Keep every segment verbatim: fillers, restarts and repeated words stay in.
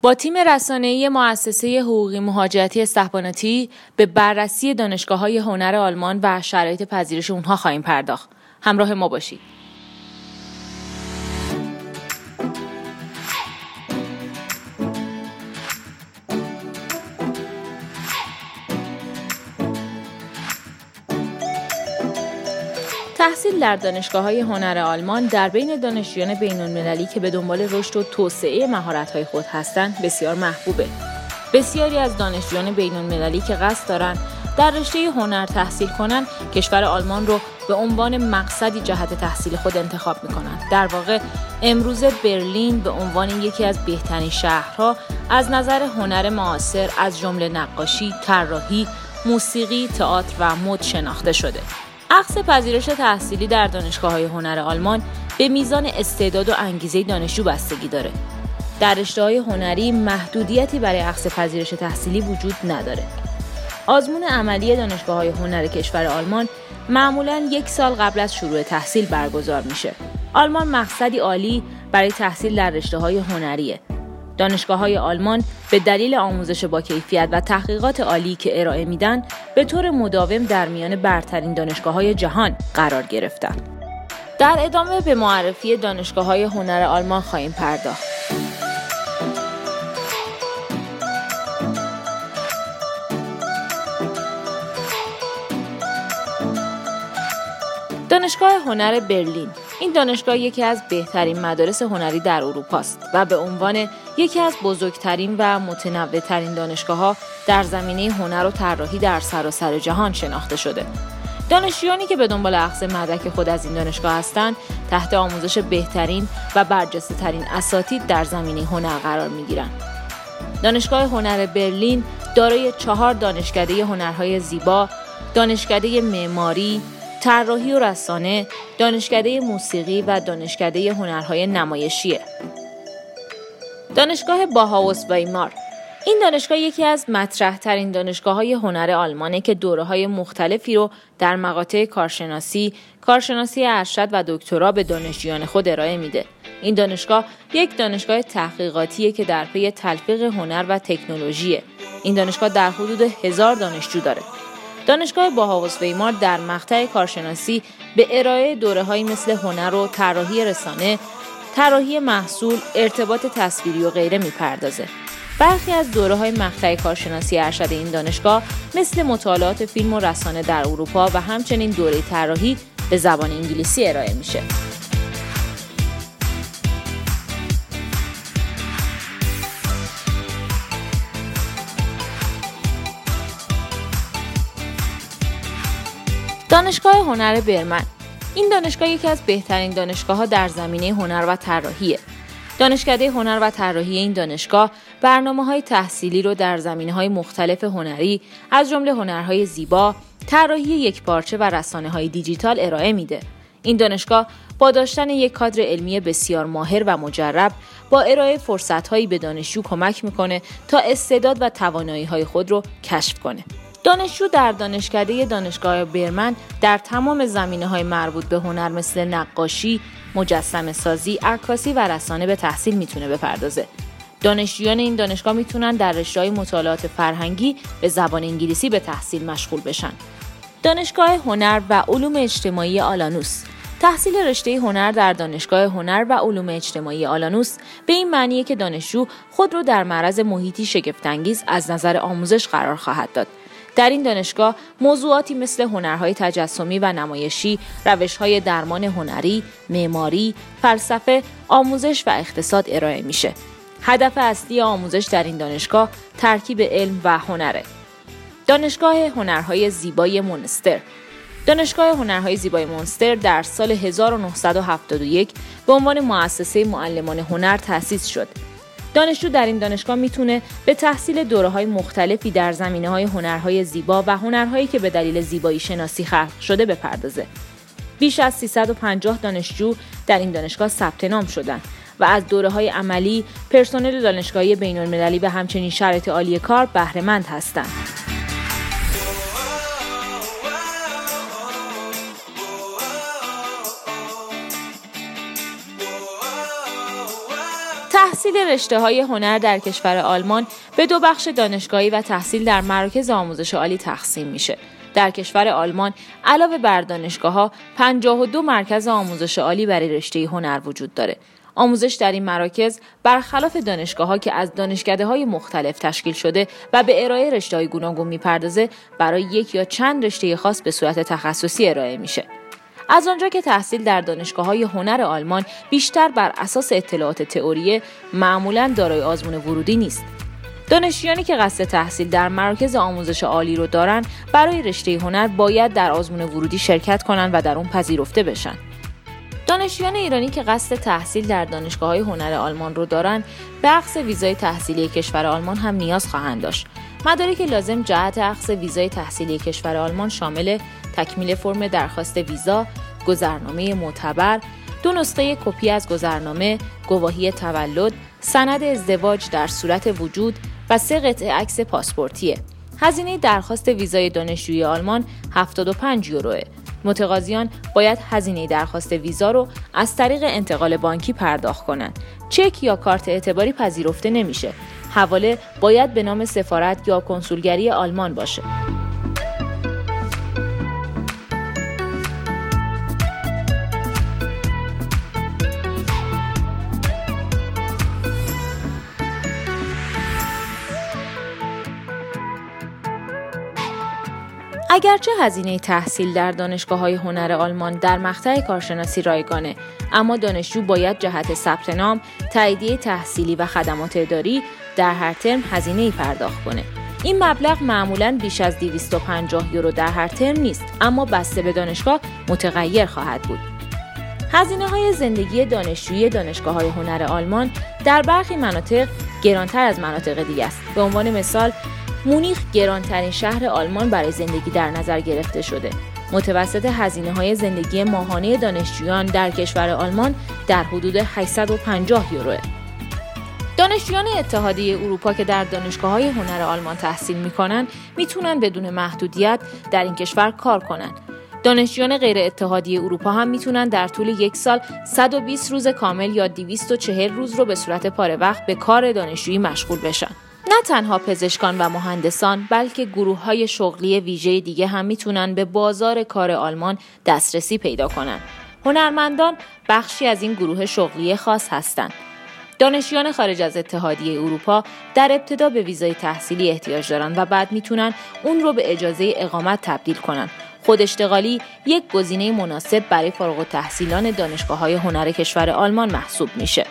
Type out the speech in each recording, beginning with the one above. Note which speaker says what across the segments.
Speaker 1: با تیم رسانه‌ای مؤسسه حقوقی مهاجرتی استحباناتی به بررسی دانشگاه‌های هنر آلمان و شرایط پذیرش اونها خواهیم پرداخت. همراه ما باشید. تحصیل در دانشگاه‌های هنر آلمان در بین دانشجویان بین‌المللی که به دنبال رشد و توسعه مهارت‌های خود هستند بسیار محبوبه. بسیاری از دانشجویان بین‌المللی که قصد دارند در رشته هنر تحصیل کنند، کشور آلمان رو به عنوان مقصدی جهت تحصیل خود انتخاب می‌کنند. در واقع امروزه برلین به عنوان یکی از بهترین شهرها از نظر هنر معاصر از جمله نقاشی، طراحی، موسیقی، تئاتر و مد شناخته شده. اخذ پذیرش تحصیلی در دانشگاه‌های هنر آلمان به میزان استعداد و انگیزه دانشجو بستگی داره. در رشته‌های هنری محدودیتی برای اخذ پذیرش تحصیلی وجود نداره. آزمون عملی دانشگاه‌های هنر کشور آلمان معمولاً یک سال قبل از شروع تحصیل برگزار میشه. آلمان مقصدی عالی برای تحصیل در رشته‌های هنریه. دانشگاه‌های آلمان به دلیل آموزش با کیفیت و تحقیقات عالی که ارائه میدن به طور مداوم در میان برترین دانشگاه‌های جهان قرار گرفتن. در ادامه به معرفی دانشگاه‌های هنر آلمان خواهیم پرداخت. دانشگاه هنر برلین. این دانشگاه یکی از بهترین مدارس هنری در اروپا است و به عنوان یکی از بزرگترین و متنوع‌ترین دانشگاه‌ها در زمینه هنر و طراحی در سراسر جهان شناخته شده. دانشجویانی که به دنبال اخذ مدرک خود از این دانشگاه هستند، تحت آموزش بهترین و برجسته‌ترین اساتید در زمینه هنر قرار می‌گیرند. دانشگاه هنر برلین دارای چهار دانشکده هنرهای زیبا، دانشکده معماری، طراحی و رسانه، دانشکده موسیقی و دانشکده هنرهای نمایشیه. دانشگاه باهاوس ویمار. این دانشگاه یکی از مطرح‌ترین دانشگاه‌های هنر آلمانه که دوره‌های مختلفی رو در مقاطع کارشناسی، کارشناسی ارشد و دکترا به دانشجویان خود ارائه میده. این دانشگاه یک دانشگاه تحقیقاتیه که در پی تلفیق هنر و تکنولوژیه. این دانشگاه در حدود هزار دانشجو داره. دانشگاه باهاوس ویمار در مقطع کارشناسی به ارائه دوره‌هایی مثل هنر و طراحی رسانه، طراحی محصول، ارتباط تصویری و غیره میپردازه. برخی از دوره‌های مقطع کارشناسی ارشد این دانشگاه مثل مطالعات فیلم و رسانه در اروپا و همچنین دوره طراحی به زبان انگلیسی ارائه میشه. دانشگاه هنر برمن. این دانشگاه یکی از بهترین دانشگاه‌ها در زمینه هنر و طراحیه. دانشکده هنر و طراحی این دانشگاه برنامه‌های تحصیلی رو در زمینه‌های مختلف هنری از جمله هنرهای زیبا، طراحی یکپارچه و رسانه‌های دیجیتال ارائه میده. این دانشگاه با داشتن یک کادر علمی بسیار ماهر و مجرب با ارائه فرصت‌هایی به دانشجو کمک میکنه تا استعداد و توانایی‌های خود رو کشف کنه. دانشجو در دانشکده دانشگاه برمن در تمام زمینه‌های مربوط به هنر مثل نقاشی، مجسمه سازی، عکاسی و رسانه به تحصیل میتونه بپردازه. دانشجویان این دانشگاه میتونن در رشته‌های مطالعات فرهنگی به زبان انگلیسی به تحصیل مشغول بشن. دانشگاه هنر و علوم اجتماعی آلانوس. تحصیل رشته هنر در دانشگاه هنر و علوم اجتماعی آلانوس به این معنیه که دانشجو خود رو در معرض محیطی شگفت‌انگیز از نظر آموزش قرار خواهد داد. در این دانشگاه موضوعاتی مثل هنرهای تجسمی و نمایشی، روش‌های درمان هنری، معماری، فلسفه، آموزش و اقتصاد ارائه میشه. هدف اصلی آموزش در این دانشگاه ترکیب علم و هنره. دانشگاه هنرهای زیبای مونستر. دانشگاه هنرهای زیبای مونستر در سال هزار و نهصد و هفتاد و یک به عنوان مؤسسه معلمان هنر تأسیس شد. دانشجو در این دانشگاه میتونه به تحصیل دوره‌های مختلفی در زمینه‌های هنرهای زیبا و هنرهایی که به دلیل زیبایی شناسی خلق شده بپردازه. بیش از سیصد و پنجاه دانشجو در این دانشگاه ثبت نام شدند و از دوره‌های عملی پرسنل دانشگاهی بین‌المللی به همچنین شرایط عالی کار بهره مند هستند. تحصیل تحصیل رشته‌های هنر در کشور آلمان به دو بخش دانشگاهی و تحصیل در مراکز آموزش عالی تقسیم میشه. در کشور آلمان علاوه بر دانشگاه‌ها پنجاه و دو مرکز آموزش عالی برای رشته هنر وجود داره. آموزش در این مراکز برخلاف دانشگاه‌ها که از دانشکده‌های مختلف تشکیل شده و به ارائه رشته‌های گوناگون می‌پردازه، برای یک یا چند رشته خاص به صورت تخصصی ارائه میشه. از آنجا که تحصیل در دانشگاه‌های هنر آلمان بیشتر بر اساس اطلاعات تئوریه، معمولاً دارای آزمون ورودی نیست. دانشجویانی که قصد تحصیل در مراکز آموزش عالی رو دارن، برای رشته هنر باید در آزمون ورودی شرکت کنن و در اون پذیرفته بشن. دانشجویان ایرانی که قصد تحصیل در دانشگاه‌های هنر آلمان رو دارن، به اخذ ویزای تحصیلی کشور آلمان هم نیاز خواهند داشت. مدارک لازم جهت اخذ ویزای تحصیلی کشور آلمان شامل تکمیل فرم درخواست ویزا، گذرنامه معتبر، دو نسخه کپی از گذرنامه، گواهی تولد، سند ازدواج در صورت وجود و سه قطعه عکس پاسپورتیه. هزینه درخواست ویزای دانشجوی آلمان هفتاد و پنج یوروه. متقاضیان باید هزینه درخواست ویزا رو از طریق انتقال بانکی پرداخت کنند. چک یا کارت اعتباری پذیرفته نمیشه. حواله باید به نام سفارت یا کنسولگری آلمان باشه. اگرچه هزینه تحصیل در دانشگاه‌های هنر آلمان در مقطع کارشناسی رایگانه، اما دانشجو باید جهت ثبت نام، تاییدیه تحصیلی و خدمات اداری در هر ترم هزینه‌ای پرداخت کنه. این مبلغ معمولاً بیش از دویست و پنجاه یورو در هر ترم نیست، اما بسته به دانشگاه متغیر خواهد بود. هزینه‌های زندگی دانشجویی دانشگاه‌های هنر آلمان در برخی مناطق گرانتر از مناطق دیگه است. به عنوان مثال، مونیخ گرانترین شهر آلمان برای زندگی در نظر گرفته شده. متوسط هزینه‌های زندگی ماهانه دانشجویان در کشور آلمان در حدود هشتصد و پنجاه یوروه. دانشجویان اتحادیه اروپا که در دانشگاه‌های هنر آلمان تحصیل می‌کنند، میتونن بدون محدودیت در این کشور کار کنند. دانشجویان غیر اتحادیه اروپا هم میتونن در طول یک سال صد و بیست روز کامل یا دویست و چهل روز رو به صورت پاره وقت به کار دانشجویی مشغول بشن. نه تنها پزشکان و مهندسان، بلکه گروه‌های شغلی ویژه دیگه هم میتونن به بازار کار آلمان دسترسی پیدا کنن. هنرمندان بخشی از این گروه شغلی خاص هستند. دانشجویان خارج از اتحادیه اروپا در ابتدا به ویزای تحصیلی احتیاج دارن و بعد میتونن اون رو به اجازه اقامت تبدیل کنن. خود اشتغالی یک گزینه مناسب برای فارغ التحصیلان دانشگاه‌های هنر کشور آلمان محسوب میشه.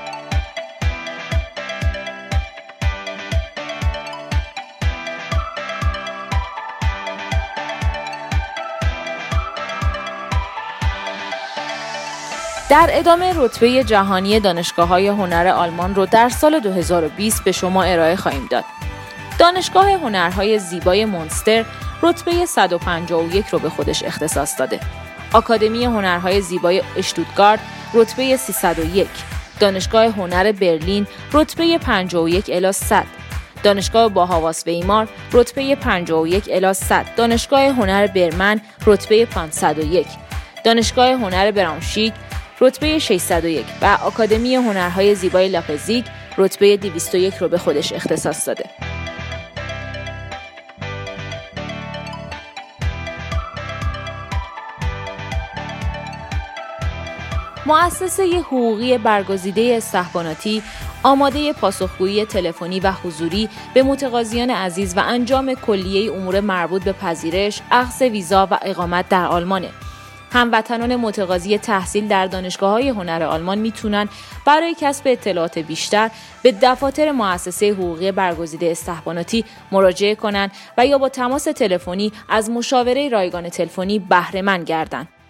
Speaker 1: در ادامه رتبه جهانی دانشگاه‌های هنر آلمان رو در سال دو هزار و بیست به شما ارائه خواهیم داد. دانشگاه هنرهای زیبای مونستر رتبه صد و پنجاه و یک رو به خودش اختصاص داده. آکادمی هنرهای زیبای اشتوتگارت رتبه سیصد و یک. دانشگاه هنر برلین رتبه پنجاه و یک الی صد. دانشگاه باهاواس ویمار رتبه پنجاه و یک الی صد. دانشگاه هنر برمن رتبه پانصد و یک. دانشگاه هنر براونشویگ رتبه ششصد و یک و آکادمی هنرهای زیبای لاپزیگ رتبه دویست و یک رو به خودش اختصاص داده. مؤسسه حقوقی برگزیده استخباراتی آماده پاسخگویی تلفنی و حضوری به متقاضیان عزیز و انجام کلیه امور مربوط به پذیرش، اخذ ویزا و اقامت در آلمانه. هموطنان متقاضی تحصیل در دانشگاه‌های هنر آلمان میتونن برای کسب اطلاعات بیشتر به دفاتر مؤسسه حقوقی برگزیده استخباراتی مراجعه کنند و یا با تماس تلفنی از مشاوره رایگان تلفنی بهره مند گردند.